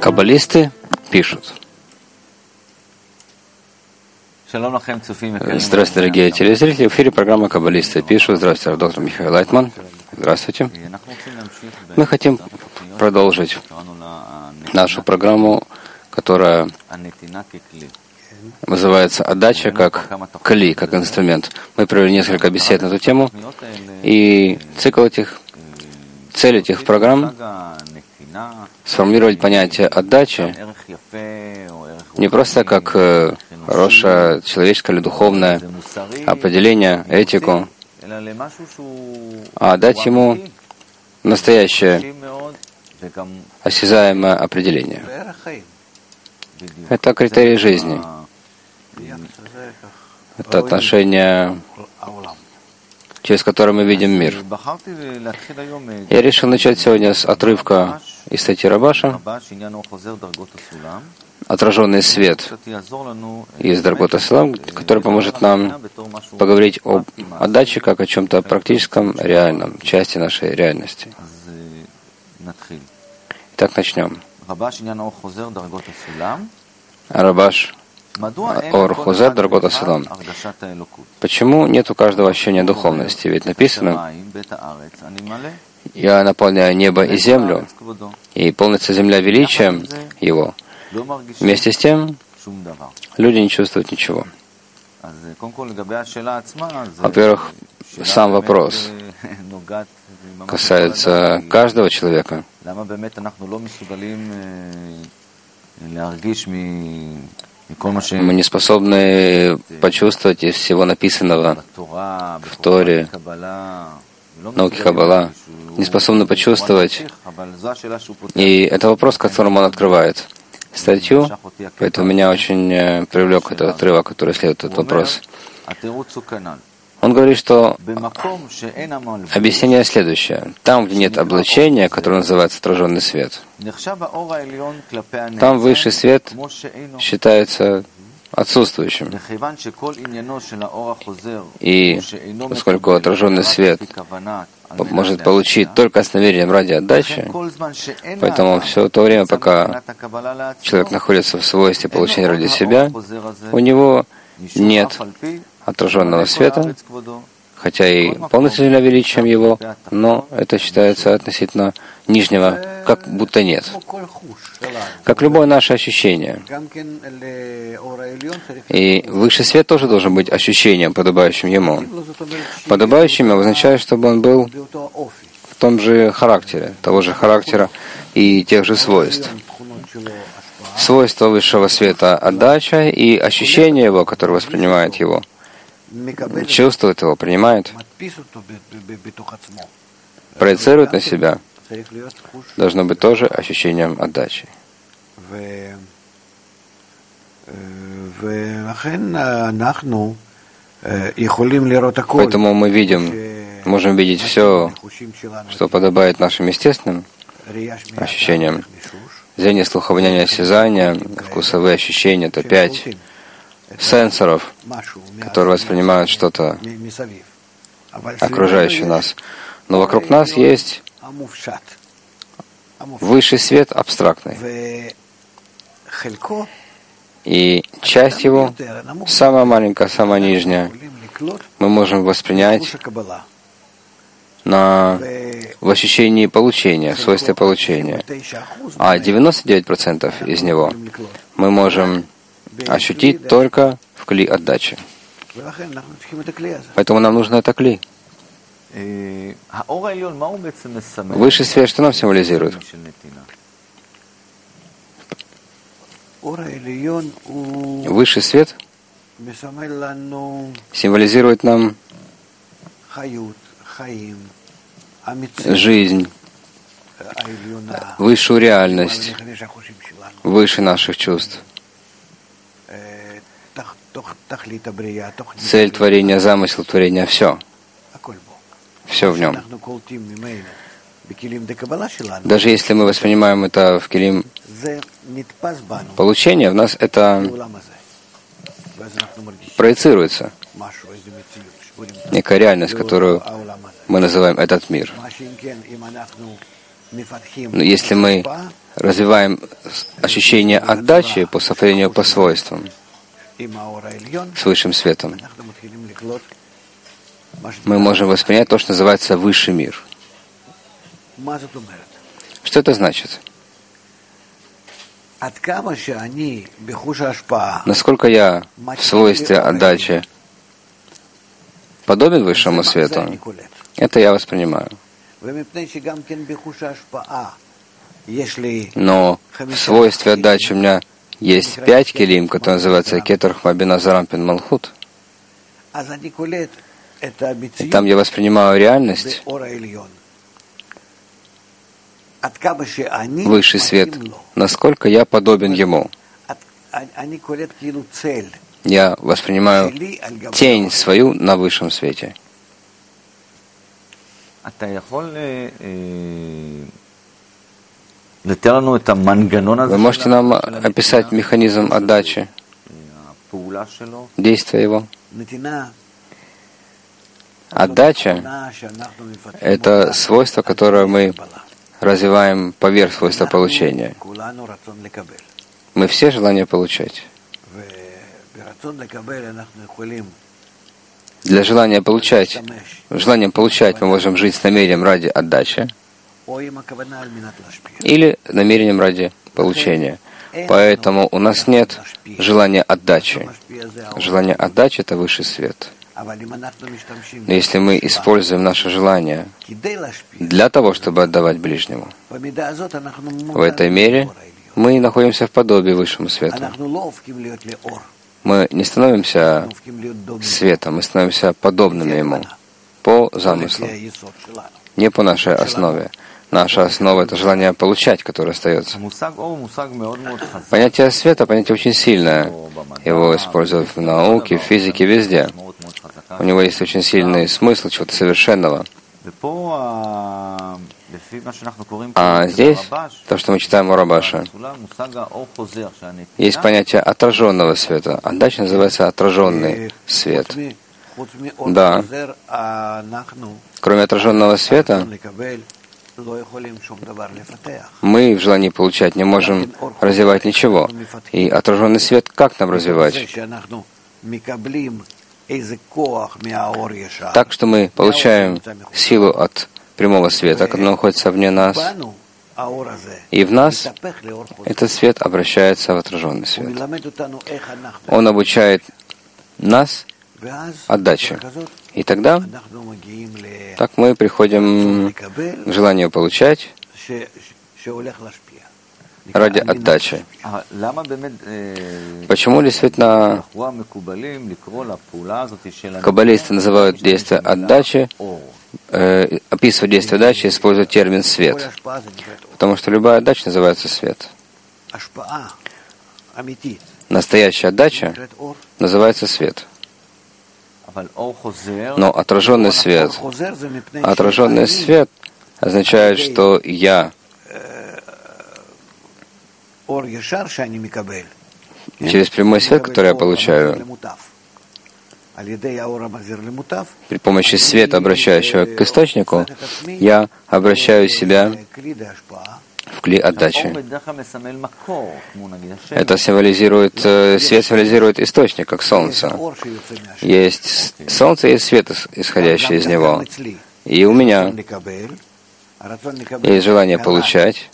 Каббалисты пишут. Здравствуйте, дорогие телезрители. В эфире программа «Каббалисты пишут». Здравствуйте, доктор Михаил Лайтман. Здравствуйте. Мы хотим продолжить нашу программу, которая называется «Отдача как кли», как инструмент. Мы провели несколько бесед на эту тему, и цель этих программ — сформулировать понятие отдачи не просто как хорошее человеческое или духовное определение, этику, а дать ему настоящее осязаемое определение. Это критерий жизни. Это отношение, через которое мы видим мир. Я решил начать сегодня с отрывка из статьи Рабаша «Отраженный свет» из Даргот Асалам, который поможет нам поговорить об отдаче как о чем-то практическом, реальном, части нашей реальности. Итак, начнем. Рабаш Ор Хозер Даргот Асалам. Почему нет у каждого ощущения духовности? Ведь написано: «Я наполняю небо и землю, и полнится земля величием Его». Вместе с тем, люди не чувствуют ничего. Во-первых, сам вопрос касается каждого человека. Мы не способны почувствовать из всего написанного в Торе, науке Каббала, не способны почувствовать. И это вопрос, которым он открывает статью, поэтому меня очень привлек этот отрывок, который следует этот вопрос. Он говорит, что объяснение следующее. Там, где нет облачения, которое называется отраженный свет, там высший свет считается отсутствующим. И поскольку отраженный свет может получить только с намерением ради отдачи, поэтому все то время, пока человек находится в свойстве получения ради себя, у него нет отраженного света, хотя и полностью земля величием его, но это считается относительно нижнего, как будто нет. Как любое наше ощущение. И высший свет тоже должен быть ощущением, подобающим ему. Подобающим означает, чтобы он был в том же характере, того же характера и тех же свойств. Свойства высшего света — отдача, и ощущение его, которое воспринимает его, чувствует его, принимает, проецирует на себя, должно быть тоже ощущением отдачи. Поэтому мы можем видеть все, что подобает нашим естественным ощущениям. Зрение, слух, обоняние, осязание, вкусовые ощущения — это 5 сенсоров, которые воспринимают что-то окружающее нас. Но вокруг нас есть высший свет абстрактный. И часть его, самая маленькая, самая нижняя, мы можем воспринять в ощущении получения, в свойстве получения. А 99% из него мы можем ощутить только в кли отдачи. Поэтому нам нужно это кли. Высший свет что нам символизирует? Высший свет символизирует нам жизнь, высшую реальность, выше наших чувств. Цель творения, замысел творения — все. Все в нем. Даже если мы воспринимаем это в келим получения, в нас это проецируется. Некая реальность, которую мы называем этот мир. Но если мы развиваем ощущение отдачи по сотворению по свойствам с высшим светом, мы можем воспринять то, что называется высший мир. Что это значит? Насколько я в свойстве отдачи подобен высшему свету, это я воспринимаю. Но в свойстве отдачи у меня есть 5 келим, которые называются Кетер Хмабина Зарампин Малхут. И там я воспринимаю реальность, высший свет, насколько я подобен ему. Я воспринимаю тень свою на высшем свете. Вы можете нам описать механизм отдачи, действие его? Отдача — это свойство, которое мы развиваем поверх свойства получения. Мы все желания получать. Для желания получать, желанием получать мы можем жить с намерением ради отдачи или намерением ради получения. Поэтому у нас нет желания отдачи. Желание отдачи — это высший свет. Но если мы используем наше желание для того, чтобы отдавать ближнему, в этой мере мы находимся в подобии высшему свету. Мы не становимся светом, мы становимся подобными ему по замыслу, не по нашей основе. Наша основа — это желание получать, которое остается. Понятие света — понятие очень сильное. Его используют в науке, в физике, везде. У него есть очень сильный смысл чего-то совершенного. А здесь, то, что мы читаем у Рабаша, есть понятие отраженного света. Отдача называется отраженный свет. Да. Кроме отраженного света, мы в желании получать не можем развивать ничего. И отраженный свет как нам развивать? Так что мы получаем силу от прямого света, который находится вне нас. И в нас этот свет обращается в отраженный свет. Он обучает нас отдаче. И тогда так мы приходим к желанию получать ради отдачи. Почему действительно каббалисты называют действие отдачи, описывают действие отдачи, используют термин «свет»? Потому что любая отдача называется свет. Настоящая отдача называется свет. Но отраженный свет означает, что я через прямой свет, который я получаю, при помощи света, обращающего к источнику, я обращаю себя в кли отдачи. Это символизирует, свет символизирует источник, как солнце. Есть солнце и свет, исходящий из него. И у меня есть желание получать.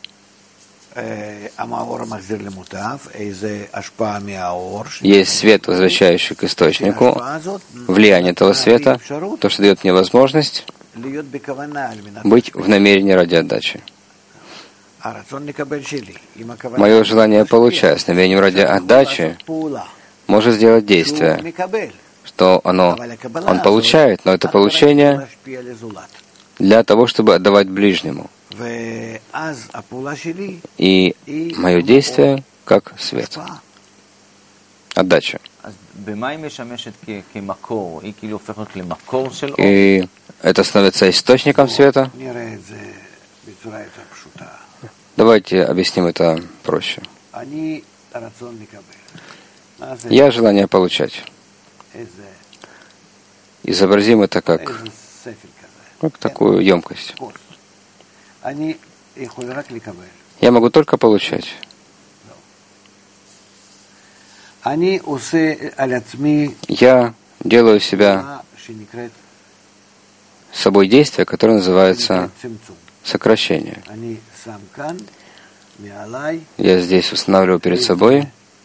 Есть свет, возвращающий к источнику, влияние этого света, то, что дает мне возможность быть в намерении ради отдачи. Мое желание получать с намерением ради отдачи может сделать действие, что он получает, но это получение для того, чтобы отдавать ближнему. И мое действие как свет. Отдача. И это становится источником света. Давайте объясним это проще. Я желание получать. Изобразим это как такую емкость. Я могу только получать. Я делаю себя собой действие, которое называется сокращение. Я здесь устанавливаю перед собой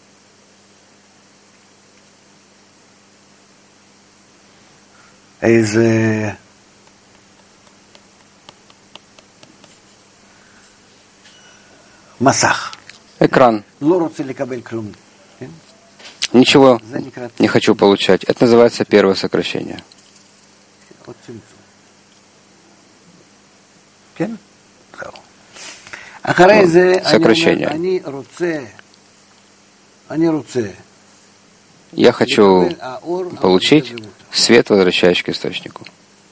экран. Ничего не хочу получать. Это называется первое сокращение. Сокращение. Я хочу получить свет, возвращающий к источнику.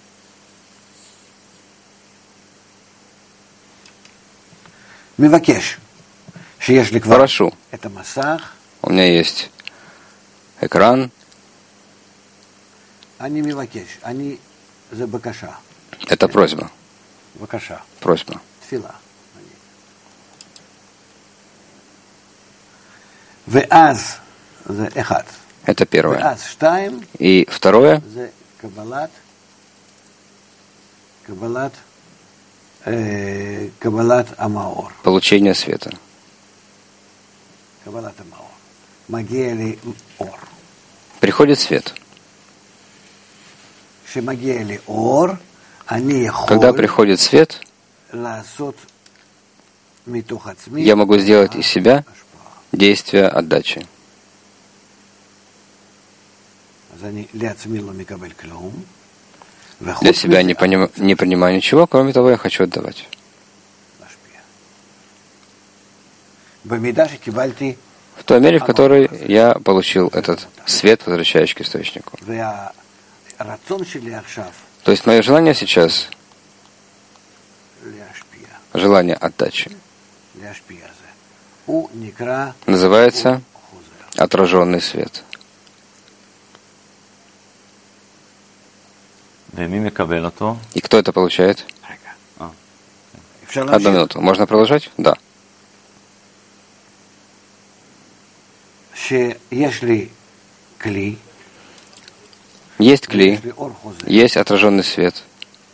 Прошу. У меня есть экран. Это просьба. Просьба. Это первое. И второе — получение света. Приходит свет. Когда приходит свет, я могу сделать из себя действие отдачи. Для себя не принимаю ничего, кроме того, я хочу отдавать. В той мере, в которой я получил этот свет, возвращающий к источнику. То есть мое желание сейчас — желание отдачи. Называется отраженный свет. И кто это получает? Одну минуту. Можно продолжать? Да. Есть кли, есть отраженный свет.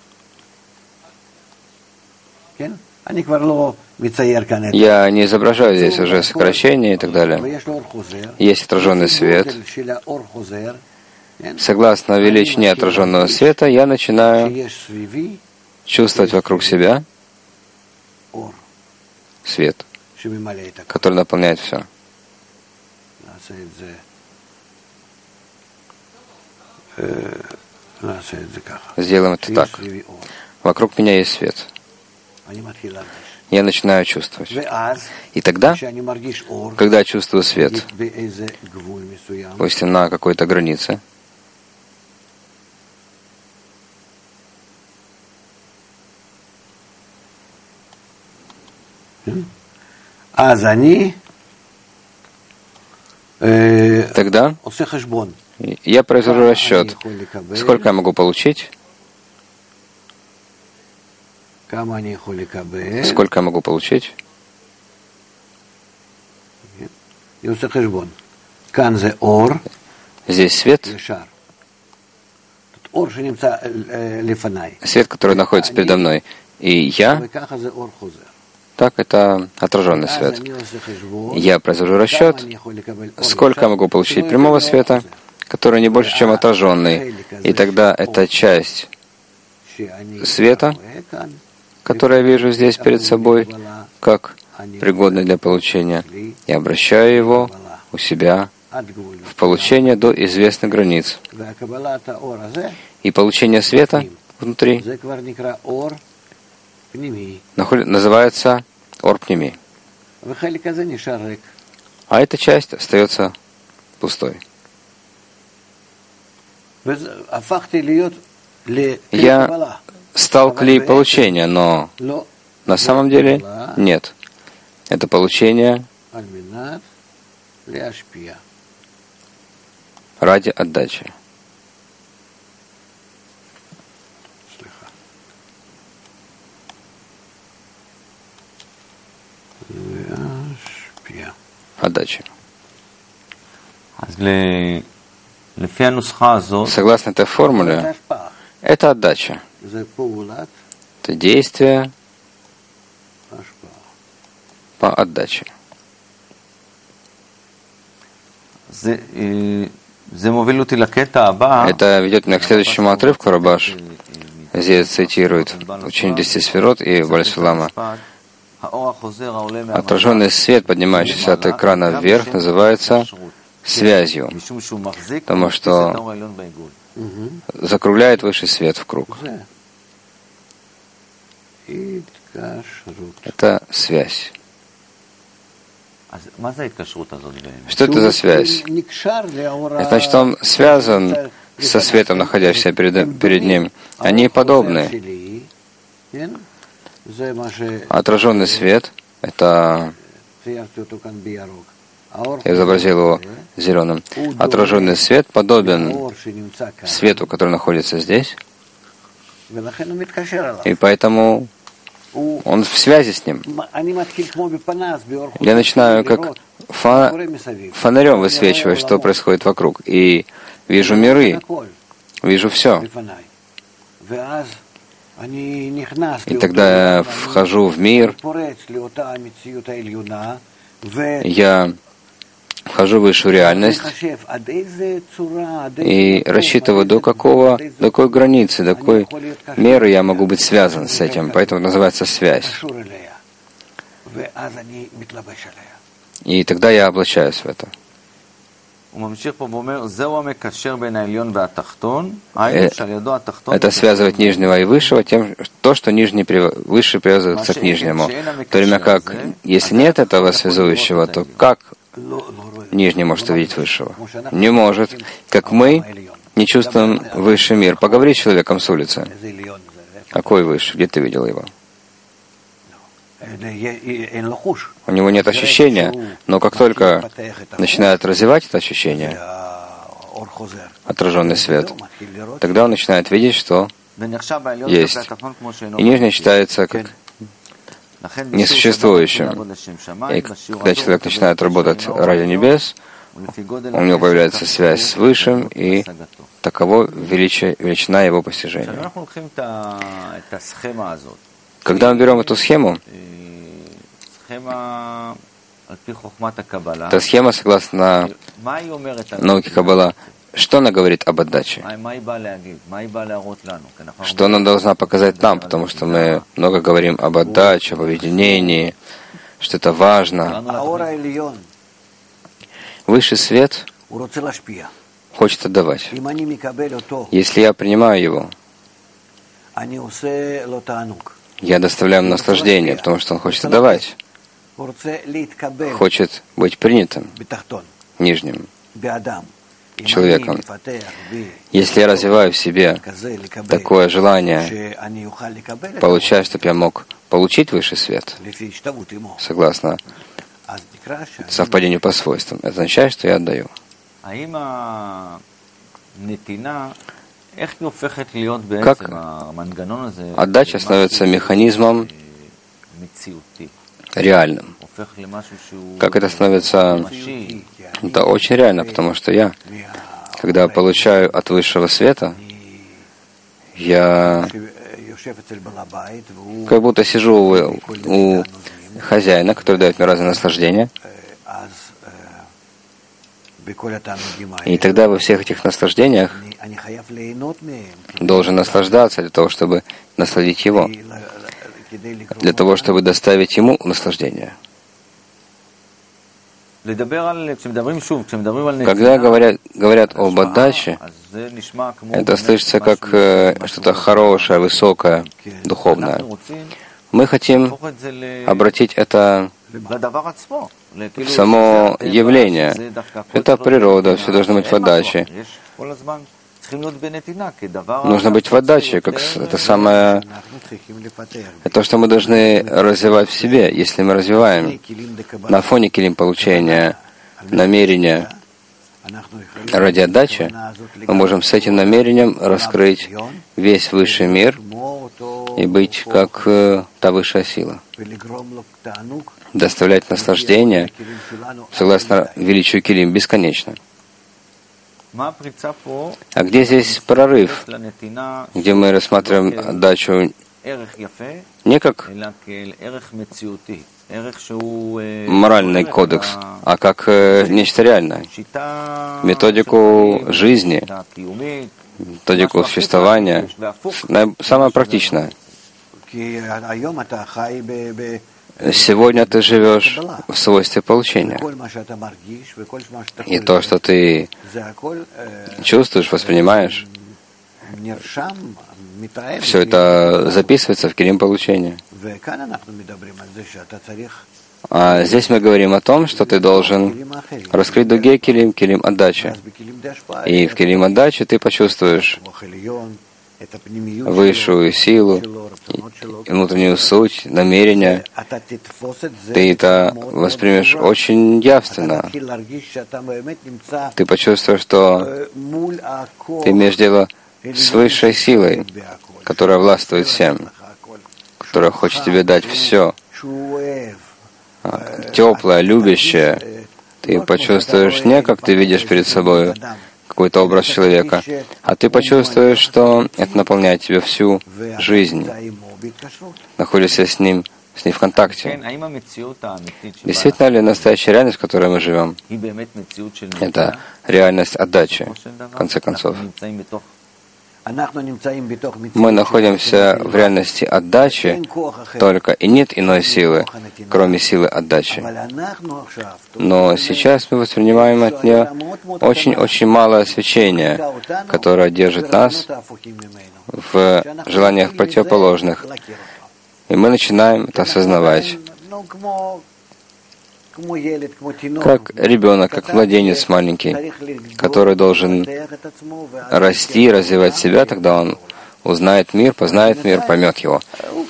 Я не изображаю здесь уже сокращение и так далее. Есть отраженный свет. Согласно величине отраженного света, я начинаю чувствовать вокруг себя свет, который наполняет все. Сделаем это так. Вокруг меня есть свет. Я начинаю чувствовать. И тогда, когда я чувствую свет, пусть на какой-то границе, тогда я произвожу расчет, сколько я могу получить, сколько я могу получить. Здесь свет, свет, который находится передо мной, и я, так это отраженный свет. Я произвожу расчет, сколько я могу получить прямого света, который не больше, чем отраженный. И тогда эта часть света, которую я вижу здесь перед собой, как пригодный для получения, я обращаю его у себя в получение до известных границ. И получение света внутри называется орпними. А эта часть остается пустой. Я стал клей получения, но на самом деле нет. Это получение ради отдачи. отдачи. Согласно этой формуле, это отдача. Это действие по отдаче. Это ведет меня к следующему отрывку. Рабаш здесь цитирует учение 10 сферот и Баль-Сулама. Отраженный свет, поднимающийся от экрана вверх, называется связью, потому что закругляет высший свет в круг. Это связь. Что это за связь? Это значит, он связан со светом, находящимся перед ним. Они подобны. Отраженный свет — это... Я изобразил его зеленым. Отраженный свет подобен свету, который находится здесь, и поэтому он в связи с ним. Я начинаю как фонарем высвечивать, что происходит вокруг, и вижу миры, вижу все. И тогда я вхожу в мир, я вхожу в высшую реальность и рассчитываю, до какой границы, до какой меры я могу быть связан с этим. Поэтому называется связь. И тогда я облачаюсь в это. Это связывает нижнего и высшего тем, что высший привязывается к нижнему. В то время как, если нет этого связующего, то как нижний может увидеть высшего? Не может. Как мы не чувствуем высший мир. Поговори с человеком с улицы. Какой высший? Где ты видел его? У него нет ощущения, но как только начинает развивать это ощущение, отраженный свет, тогда он начинает видеть, что есть. И нижний считается как несуществующим. И когда человек начинает работать ради небес, у него появляется связь с Высшим, и таково величина его постижения. Когда мы берем эту схему, эта схема, согласно науке Каббала, что она говорит об отдаче? Что она должна показать нам, потому что мы много говорим об отдаче, об объединении, что это важно. Высший свет хочет отдавать. Если я принимаю его, я доставляю ему наслаждение, потому что он хочет отдавать, хочет быть принятым, нижним человеком. Если я развиваю в себе такое желание получать, чтобы я мог получить высший свет, согласно совпадению по свойствам, это означает, что я отдаю. Как отдача становится механизмом реальным? Как это становится? Это очень реально, потому что я, когда получаю от высшего света, я как будто сижу у хозяина, который дает мне разные наслаждения, и тогда во всех этих наслаждениях должен наслаждаться для того, чтобы насладить его, для того, чтобы доставить ему наслаждение. Когда говорят об отдаче, это слышится как что-то хорошее, высокое, духовное. Мы хотим обратить это в само явление. Это природа, все должно быть в отдаче. Нужно быть в отдаче, как это самое... Это то, что мы должны развивать в себе. Если мы развиваем на фоне килим получения намерения ради отдачи, мы можем с этим намерением раскрыть весь высший мир и быть как та высшая сила, доставлять наслаждение, согласно величию Килим, бесконечно. А где здесь прорыв, где мы рассматриваем отдачу не как моральный кодекс, а как нечто реальное, методику жизни, методику существования, самое практичное. Сегодня ты живешь в свойстве получения. И то, что ты чувствуешь, воспринимаешь, все это записывается в килим получения. А здесь мы говорим о том, что ты должен раскрыть другие килим, килим отдачи. И в килим отдачи ты почувствуешь высшую силу, внутреннюю суть, намерение. Ты это воспримешь очень явственно. Ты почувствуешь, что ты имеешь дело с высшей силой, которая властвует всем, которая хочет тебе дать все, теплое, любящее. Ты почувствуешь не как ты видишь перед собой какой-то образ человека, а ты почувствуешь, что это наполняет тебя всю жизнь, находишься с ней в контакте. Действительно ли настоящая реальность, в которой мы живем, это реальность отдачи, в конце концов? Мы находимся в реальности отдачи только, и нет иной силы, кроме силы отдачи. Но сейчас мы воспринимаем от нее очень-очень малое свечение, которое держит нас в желаниях противоположных. И мы начинаем это осознавать. Как ребенок, как младенец маленький, который должен расти, развивать себя, тогда он узнает мир, познает мир, поймет его.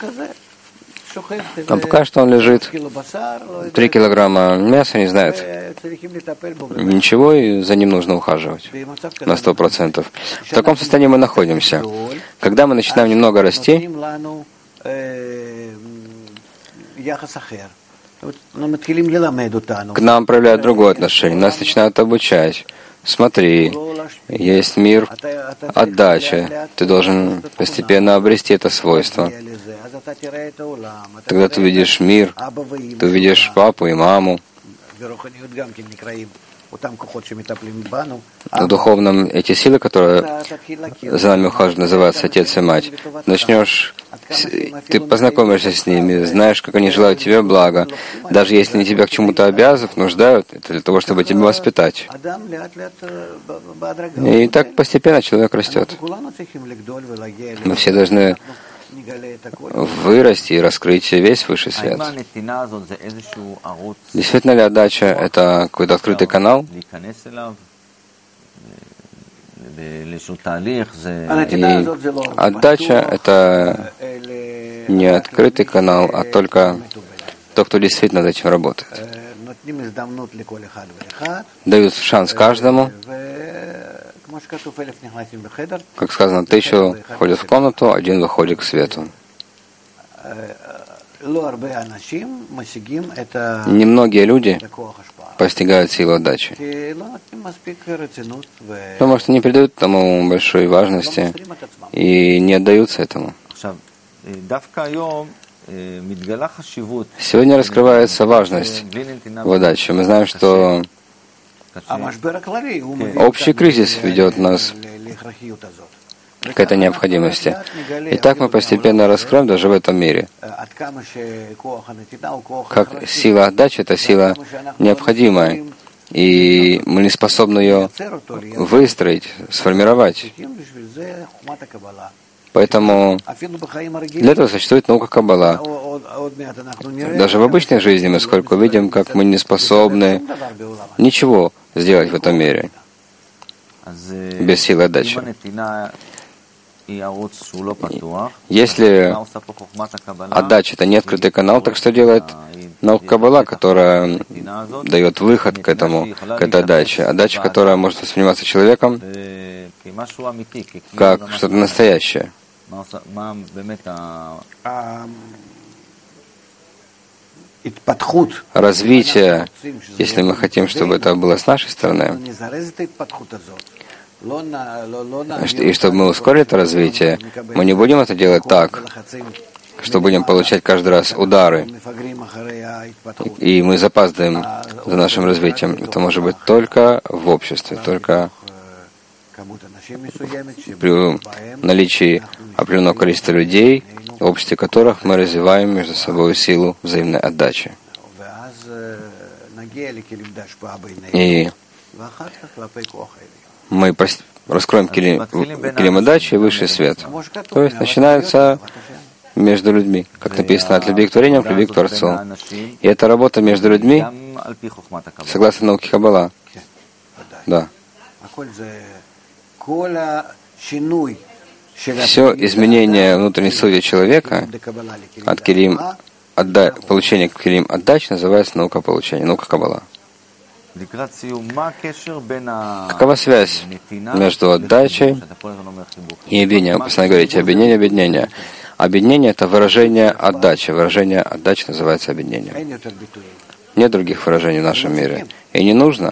А пока что он лежит, 3 килограмма мяса, не знает ничего, и за ним нужно ухаживать на 100%. В таком состоянии мы находимся. Когда мы начинаем немного расти, к нам проявляют другое отношение, нас начинают обучать. Смотри, есть мир отдачи. Ты должен постепенно обрести это свойство. Тогда ты увидишь мир, ты увидишь папу и маму. В духовном эти силы, которые за нами ухаживают, называются отец и мать. Начнешь, ты познакомишься с ними, знаешь, как они желают тебе блага. Даже если они тебя к чему-то обязывают, нуждают, это для того, чтобы тебя воспитать. И так постепенно человек растет. Мы все должны вырасти и раскрыть весь высший свет. Действительно ли отдача — это какой-то открытый канал? И отдача — это не открытый канал, а только тот, кто действительно над этим работает. Дают шанс каждому. Как сказано, 1000 входят в комнату, 1 выходит к свету. Немногие люди постигают силу отдачи, потому что не придают тому большой важности и не отдаются этому. Сегодня раскрывается важность в отдаче. Мы знаем, что общий кризис ведет нас к этой необходимости. И так мы постепенно раскроем даже в этом мире. Как сила отдачи — это сила необходимая, и мы не способны ее выстроить, сформировать. Поэтому для этого существует наука Каббала. Даже в обычной жизни мы сколько видим, как мы не способны ничего сделать в этом мире без силы отдачи. Если отдача — это не открытый канал, так что делает наука Каббала, которая дает выход к этому, к этой отдаче? Отдача, которая может восприниматься человеком как что-то настоящее. развитие, если мы хотим, чтобы это было с нашей стороны, и чтобы мы ускорили это развитие, мы не будем это делать так, что будем получать каждый раз удары, и мы запаздываем за нашим развитием. Это может быть только в обществе, только при наличии определенного количества людей, в обществе которых мы развиваем между собой силу взаимной отдачи. И мы раскроем килим отдачи и высший свет. То есть начинается между людьми, как написано, от любви к творениям, к любви к Творцу. И это работа между людьми, согласно науке Каббала. Да. Все изменение внутренней сути человека от получения к килим отдач называется наука получения, наука Каббала. Какова связь между отдачей и объединением? Вы постоянно говорите объединение, объединение. Объединение — это выражение отдачи. Выражение отдачи называется объединением. Нет других выражений в нашем мире. И не нужно.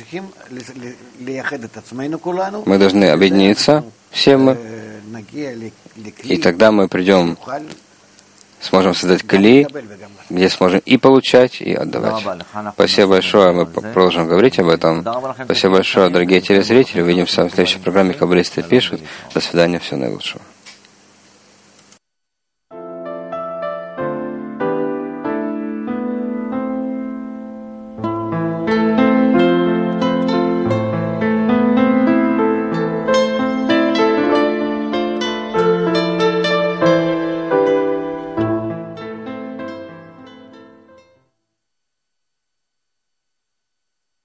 Мы должны объединиться, все мы, и тогда мы сможем создать кли, где сможем и получать, и отдавать. Спасибо большое. Мы продолжим говорить об этом. Спасибо большое, дорогие телезрители. Увидимся в следующей программе «Каббалисты пишут». До свидания. Всего наилучшего.